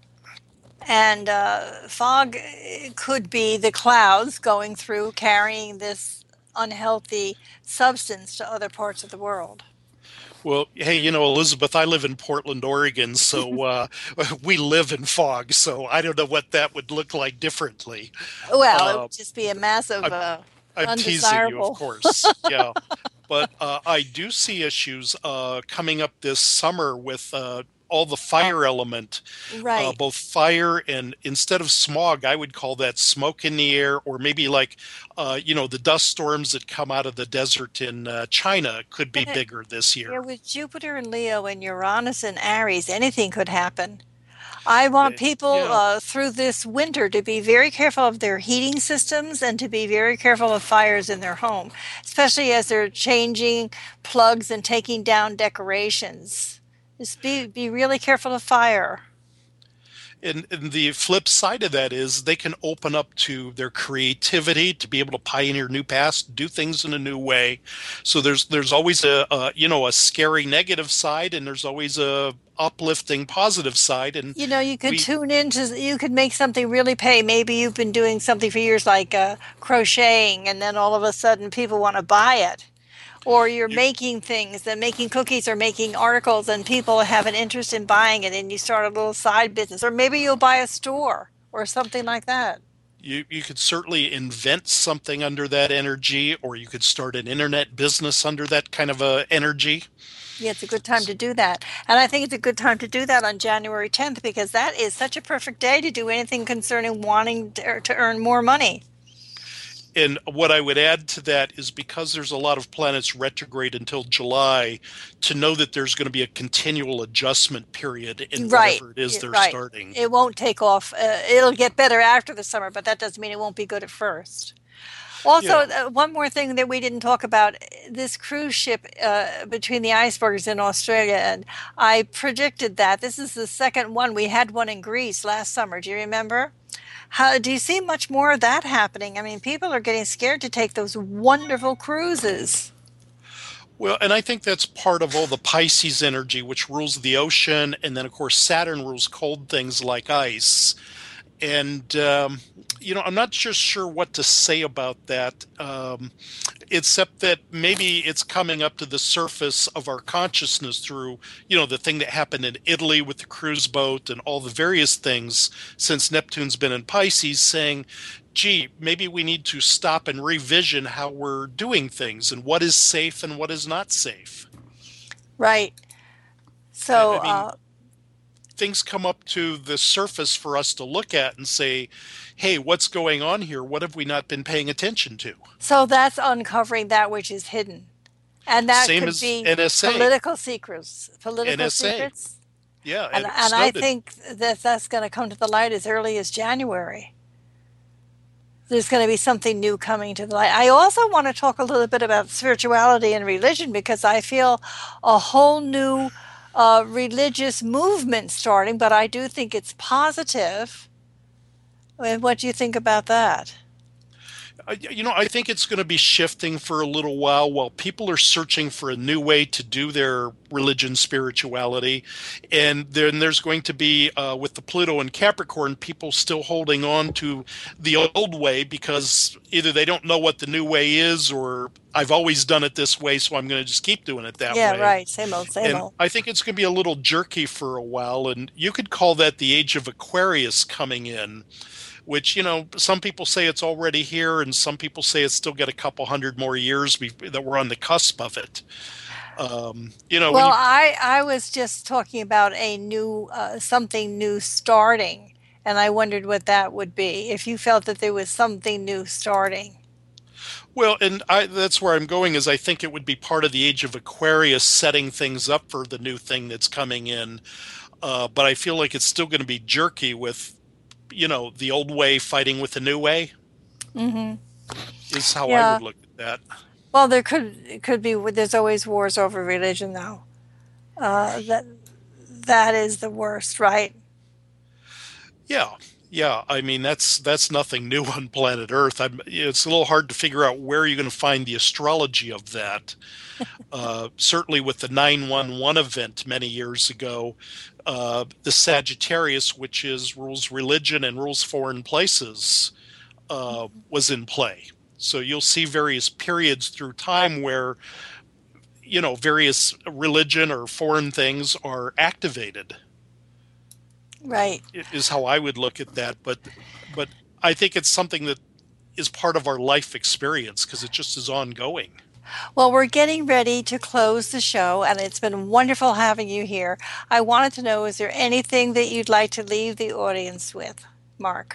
And fog could be the clouds going through, carrying this unhealthy substance to other parts of the world.
Well, hey, Elizabeth, I live in Portland, Oregon, so we live in fog, so I don't know what that would look like differently.
Well, it would just be a massive
I'm teasing you, of course. Yeah. But I do see issues coming up this summer with all the fire element,
right?
Both fire and instead of smog, I would call that smoke in the air, or maybe like, the dust storms that come out of the desert in China could be bigger this year.
Yeah, with Jupiter and Leo and Uranus and Aries, anything could happen. I want people through this winter to be very careful of their heating systems and to be very careful of fires in their home, especially as they're changing plugs and taking down decorations. Just be really careful of fire.
And the flip side of that is they can open up to their creativity to be able to pioneer new paths, do things in a new way. So there's always a scary negative side, and there's always a uplifting positive side. And
you could tune into, you could make something really pay. Maybe you've been doing something for years like crocheting, and then all of a sudden people want to buy it. Or you're making things and making cookies or making articles and people have an interest in buying it, and you start a little side business. Or maybe you'll buy a store or something like that.
You could certainly invent something under that energy, or you could start an internet business under that kind of energy.
Yeah, it's a good time to do that. And I think it's a good time to do that on January 10th because that is such a perfect day to do anything concerning wanting to earn more money.
And what I would add to that is because there's a lot of planets retrograde until July, to know that there's going to be a continual adjustment period in whatever it is they're starting.
It won't take off. It'll get better after the summer, but that doesn't mean it won't be good at first. Also, one more thing that we didn't talk about, this cruise ship between the icebergs in Australia, and I predicted that. This is the second one. We had one in Greece last summer. Do you remember? How do you see much more of that happening? I mean, people are getting scared to take those wonderful cruises.
Well, and I think that's part of all the Pisces energy, which rules the ocean. And then, of course, Saturn rules cold things like ice. And, I'm not just sure what to say about that, except that maybe it's coming up to the surface of our consciousness through, the thing that happened in Italy with the cruise boat and all the various things since Neptune's been in Pisces, saying, gee, maybe we need to stop and revision how we're doing things and what is safe and what is not safe.
Right. So,
things come up to the surface for us to look at and say, hey, what's going on here? What have we not been paying attention to?
So that's uncovering that which is hidden. And that
Same
could
as
be
NSA.
Political secrets.
NSA.
Secrets.
Yeah.
And I think that's going to come to the light as early as January. There's going to be something new coming to the light. I also want to talk a little bit about spirituality and religion because I feel a whole new religious movement starting, but I do think it's positive. What do you think about that?
I think it's going to be shifting for a little while people are searching for a new way to do their religion, spirituality. And then there's going to be, with the Pluto and Capricorn, people still holding on to the old way because either they don't know what the new way is, or I've always done it this way, so I'm going to just keep doing it that
Yeah,
way.
right. Same old, same
And
old.
I think it's going to be a little jerky for a while. And you could call that the age of Aquarius coming in, which, some people say it's already here, and some people say it's still got a couple hundred more years that we're on the cusp of it. When
Well,
you,
I was just talking about a new something new starting, and I wondered what that would be. If you felt that there was something new starting.
well, and that's where I'm going, is I think it would be part of the age of Aquarius setting things up for the new thing that's coming in. But I feel like it's still going to be jerky with, the old way fighting with the new way
Hmm.
is how I
Yeah.
would look at that.
Well, it could be. There's always wars over religion, though. That is the worst, right?
Yeah, yeah. I mean, that's nothing new on planet Earth. It's a little hard to figure out where you're going to find the astrology of that. Certainly, with the 911 event many years ago, the Sagittarius, which is rules religion and rules foreign places, was in play. So you'll see various periods through time where various religion or foreign things are activated.
Right.
Is how I would look at that. But I think it's something that is part of our life experience because it just is ongoing.
Well, we're getting ready to close the show, and it's been wonderful having you here. I wanted to know, is there anything that you'd like to leave the audience with, Mark?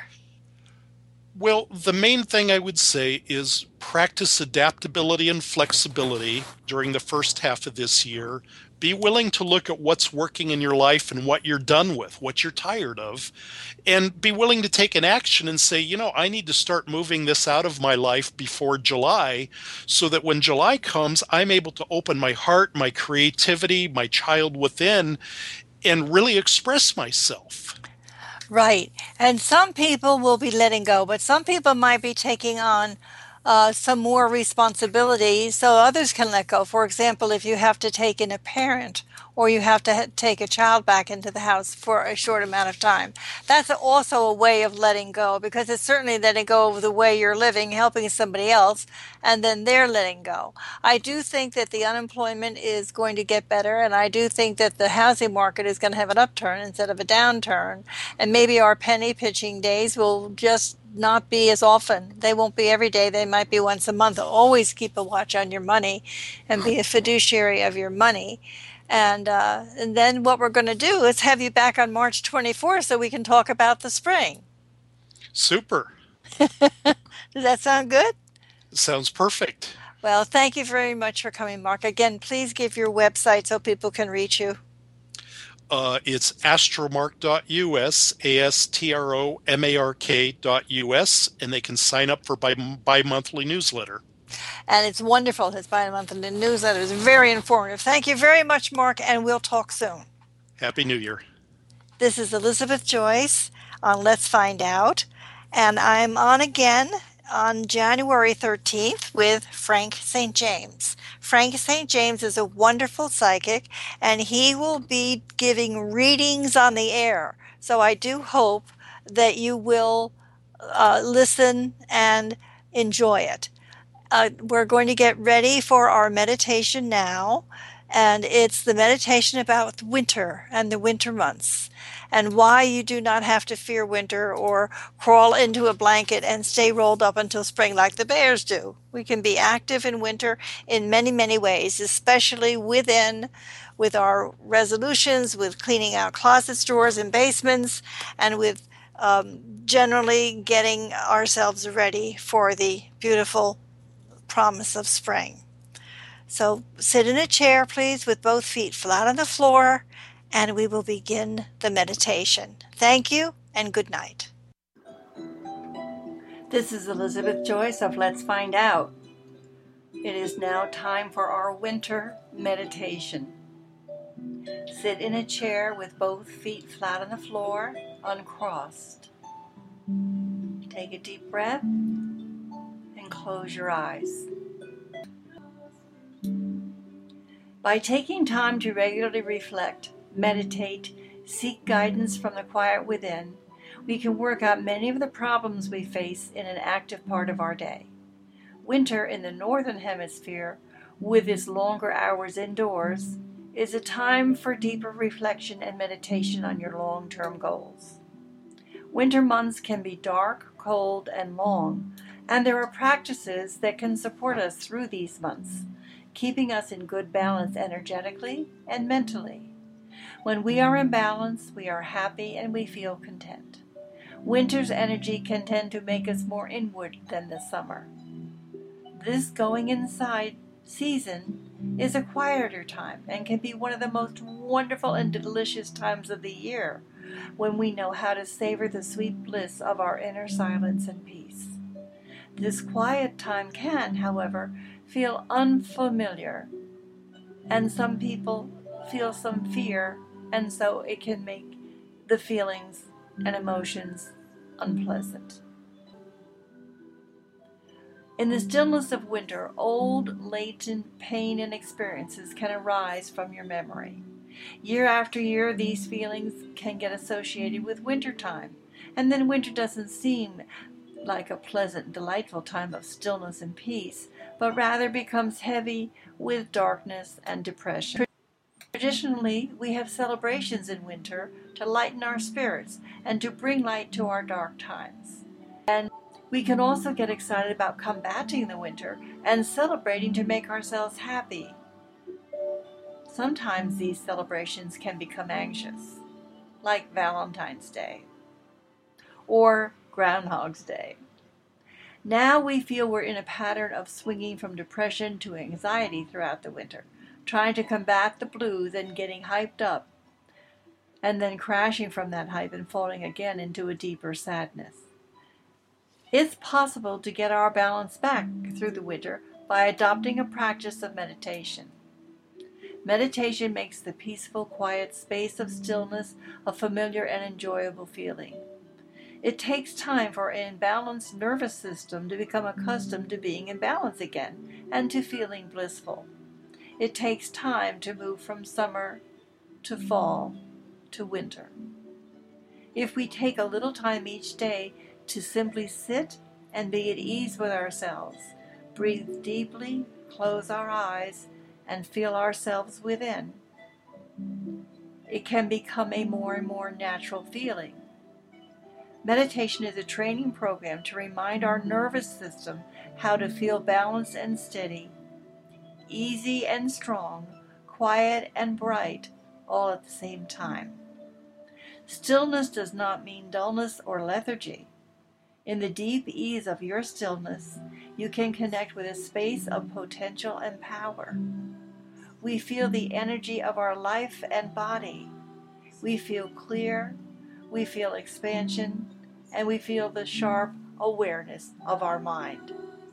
Well, the main thing I would say is practice adaptability and flexibility during the first half of this year. Be willing to look at what's working in your life and what you're done with, what you're tired of, and be willing to take an action and say, I need to start moving this out of my life before July so that when July comes, I'm able to open my heart, my creativity, my child within, and really express myself.
Right. And some people will be letting go, but some people might be taking on some more responsibility so others can let go. For example, if you have to take in a parent or you have to take a child back into the house for a short amount of time, that's also a way of letting go, because it's certainly letting go of the way you're living, helping somebody else, and then they're letting go. I do think that the unemployment is going to get better, and I do think that the housing market is going to have an upturn instead of a downturn, and maybe our penny pitching days will just not be as often. They won't be every day. They might be once a month. Always keep a watch on your money and be a fiduciary of your money. And then what we're going to do is have you back on March 24th so we can talk about the spring.
Super.
Does that sound good?
Sounds perfect.
Well, thank you very much for coming, Mark. Again, please give your website so people can reach you.
It's astromark.us, astromark.us, and they can sign up for bi-monthly newsletter.
And it's wonderful. His bi-monthly newsletter is very informative. Thank you very much, Mark, and we'll talk soon.
Happy New Year.
This is Elizabeth Joyce on Let's Find Out, and I'm on again on January 13th with Frank St. James. Frank St. James is a wonderful psychic, and he will be giving readings on the air. So I do hope that you will listen and enjoy it. We're going to get ready for our meditation now, and it's the meditation about winter and the winter months, and why you do not have to fear winter or crawl into a blanket and stay rolled up until spring like the bears do. We can be active in winter in many, many ways, especially with our resolutions, with cleaning out closets, drawers, and basements, and with generally getting ourselves ready for the beautiful promise of spring. So sit in a chair, please, with both feet flat on the floor, and we will begin the meditation. Thank you and good night. This is Elizabeth Joyce of Let's Find Out. It is now time for our winter meditation. Sit in a chair with both feet flat on the floor, uncrossed. Take a deep breath and
and close your eyes. By taking time to regularly reflect, meditate, seek guidance from the quiet within, we can work out many of the problems we face in an active part of our day. Winter in the Northern Hemisphere, with its longer hours indoors, is a time for deeper reflection and meditation on your long-term goals. Winter months can be dark, cold, and long, and there are practices that can support us through these months, keeping us in good balance energetically and mentally. When we are in balance, we are happy and we feel content. Winter's energy can tend to make us more inward than the summer. This going inside season is a quieter time and can be one of the most wonderful and delicious times of the year when we know how to savor the sweet bliss of our inner silence and peace. This quiet time can, however, feel unfamiliar, and some people feel some fear, and so it can make the feelings and emotions unpleasant. In the stillness of winter, old, latent pain and experiences can arise from your memory. Year after year, these feelings can get associated with wintertime, and then winter doesn't seem like a pleasant, delightful time of stillness and peace, but rather becomes heavy with darkness and depression. Traditionally, we have celebrations in winter to lighten our spirits and to bring light to our dark times. And we can also get excited about combating the winter and celebrating to make ourselves happy. Sometimes these celebrations can become anxious, like Valentine's Day or Groundhog's Day. Now we feel we're in a pattern of swinging from depression to anxiety throughout the winter, trying to combat the blues and getting hyped up, and then crashing from that hype and falling again into a deeper sadness. It's possible to get our balance back through the winter by adopting a practice of meditation. Meditation makes the peaceful, quiet space of stillness a familiar and enjoyable feeling. It takes time for an imbalanced nervous system to become accustomed to being in balance again and to feeling blissful. It takes time to move from summer to fall to winter. If we take a little time each day to simply sit and be at ease with ourselves, breathe deeply, close our eyes, and feel ourselves within, it can become a more and more natural feeling. Meditation is a training program to remind our nervous system how to feel balanced and steady, easy and strong, quiet and bright, all at the same time. Stillness does not mean dullness or lethargy. In the deep ease of your stillness, you can connect with a space of potential and power. We feel the energy of our life and body. We feel clear, we feel expansion, and we feel the sharp awareness of our mind.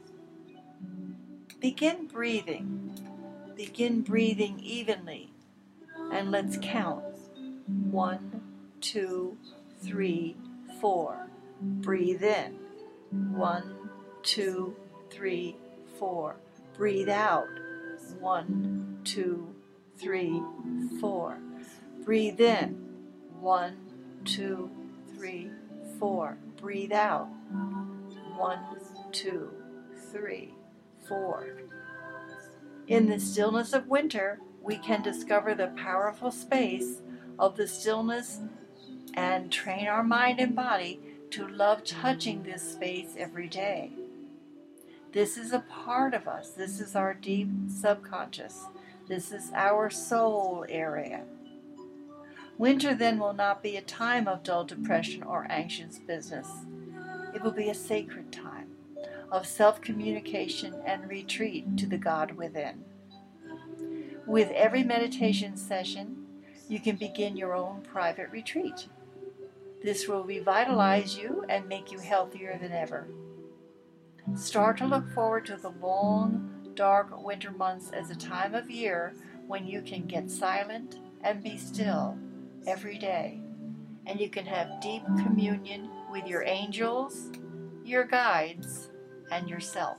Begin breathing. Begin breathing evenly, and let's count. 1, 2, 3, 4. Breathe in. 1, 2, 3, 4. Breathe out. 1, 2, 3, 4. Breathe in. 1, 2, 3, 4. Breathe out. 1, 2, 3, 4. In the stillness of winter, we can discover the powerful space of the stillness and train our mind and body to love touching this space every day. This is a part of us. This is our deep subconscious. This is our soul area. Winter then will not be a time of dull depression or anxious business. It will be a sacred time of self-communication and retreat to the God within. With every meditation session, you can begin your own private retreat. This will revitalize you and make you healthier than ever. Start to look forward to the long, dark winter months as a time of year when you can get silent and be still every day, and you can have deep communion with your angels, your guides, and yourself.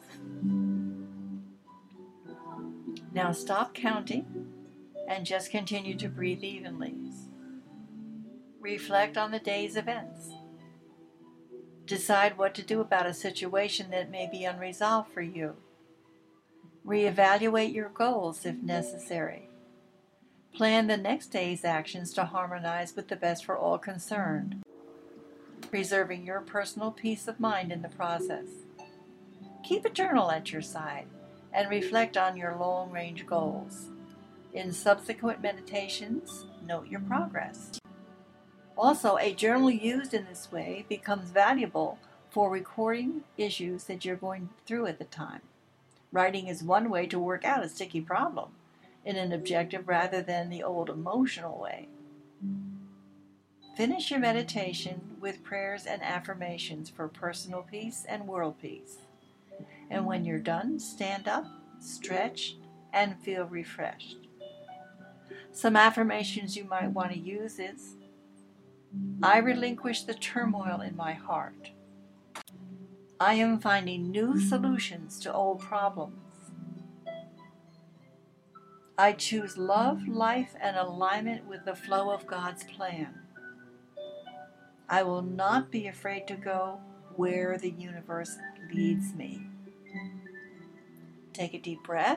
Now stop counting and just continue to breathe evenly. Reflect on the day's events. Decide what to do about a situation that may be unresolved for you. Reevaluate your goals if necessary. Plan the next day's actions to harmonize with the best for all concerned, preserving your personal peace of mind in the process. Keep a journal at your side and reflect on your long-range goals. In subsequent meditations, note your progress. Also, a journal used in this way becomes valuable for recording issues that you're going through at the time. Writing is one way to work out a sticky problem in an objective rather than the old emotional way. Finish your meditation with prayers and affirmations for personal peace and world peace. And when you're done, stand up, stretch, and feel refreshed. Some affirmations you might want to use is, I relinquish the turmoil in my heart. I am finding new solutions to old problems. I choose love, life, and alignment with the flow of God's plan. I will not be afraid to go where the universe leads me. Take a deep breath.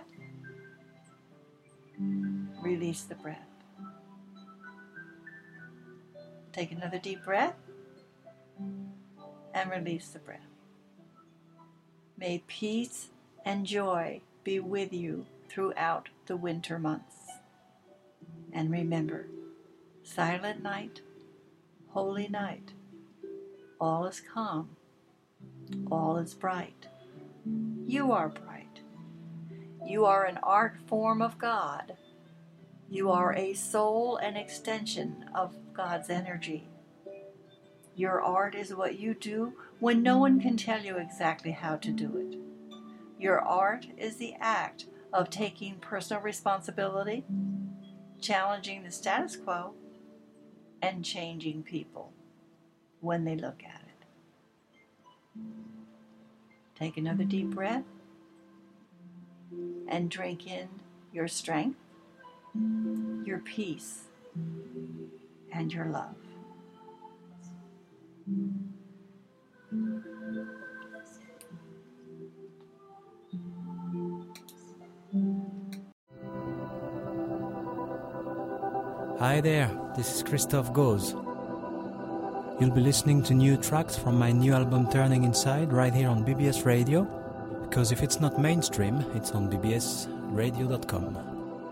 Release the breath. Take another deep breath and release the breath. May peace and joy be with you throughout the winter months. And remember, silent night, holy night, all is calm, all is bright. You are bright. You are an art form of God. You are a soul and extension of God's energy. Your art is what you do when no one can tell you exactly how to do it. Your art is the act of taking personal responsibility, challenging the status quo, and changing people when they look at it. Take another deep breath and drink in your strength, your peace, and your love.
Hi there, this is Christoph Goes. You'll be listening to new tracks from my new album Turning Inside right here on BBS Radio, because if it's not mainstream, it's on bbsradio.com.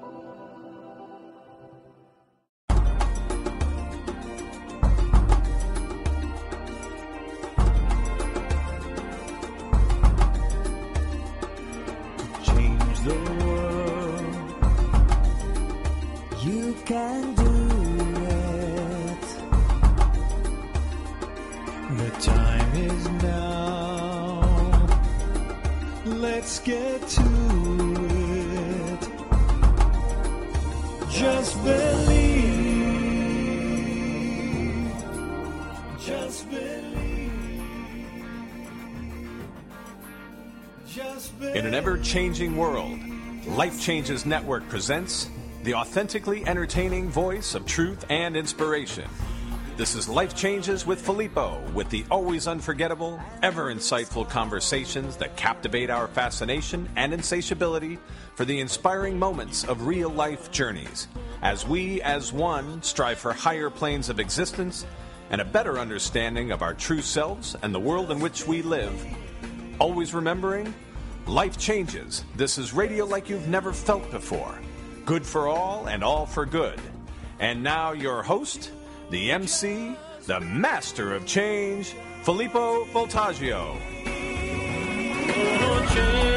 In an ever-changing world, Life Changes Network presents the authentically entertaining voice of truth and inspiration. This is Life Changes with Filippo, with the always unforgettable, ever insightful conversations that captivate our fascination and insatiability for the inspiring moments of real-life journeys, as we, as one, strive for higher planes of existence and a better understanding of our true selves and the world in which we live. Always remembering, life changes. This is radio like you've never felt before. Good for all and all for good. And now your host, the MC, the master of change, Filippo Voltaggio.
Oh, change.